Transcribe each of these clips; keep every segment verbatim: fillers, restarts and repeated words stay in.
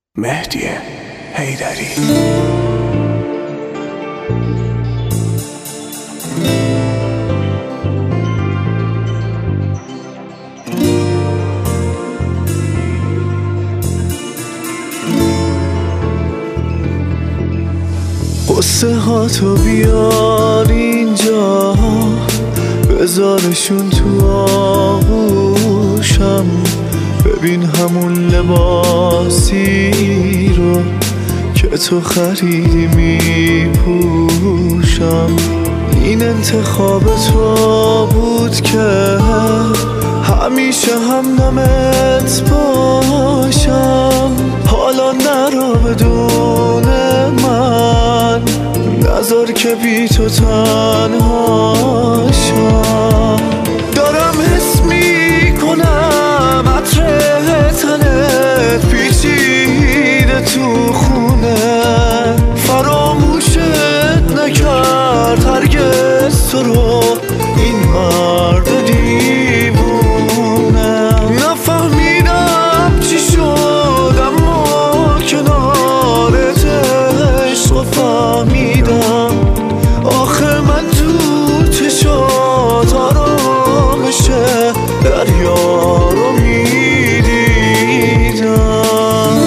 مهدی حیدری. قصه ها تو بیار اینجا، بذارشون تو آغوشم. ببین همون لباسی رو که تو خریدی میپوشم. این انتخاب تو بود که همیشه هم نمت باشم. حالا نرو بدون من، نذار که بی تو تنها شم. دارم حس میکنم عطر تنت پیچیده تو خونه، فراموشت نکرد هرگز تو رو این مرد دیوونه. نفهمیدم چی شد اما کنارت عشق فهمیدم. آخه من تو چشات آرامش دریا رو میدیدم.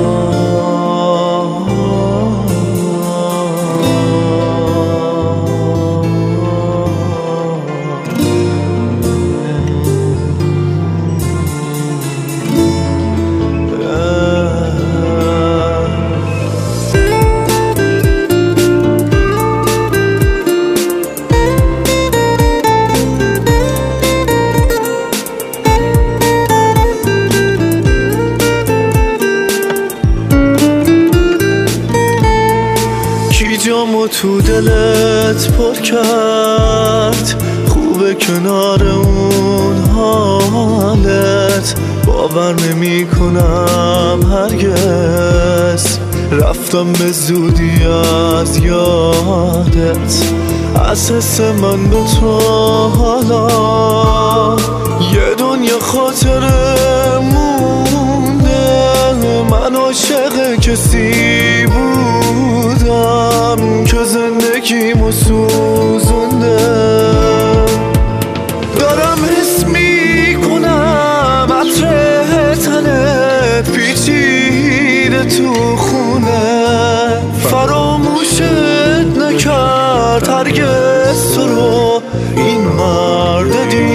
جامو تو دلت پر کرد، خوبه کنار اون حالت. باور نمی کنم هرگز رفتم به زودی از یادت. از حس من به تو حالا یه دنیا خاطره مونده. من عاشق کسی بودم که زندگیمو سوزونده. دارم حس میکنم عطر تنت پیچیده تو خونه، فراموشت نکرد هرگز تو رو این مرد دیوونه.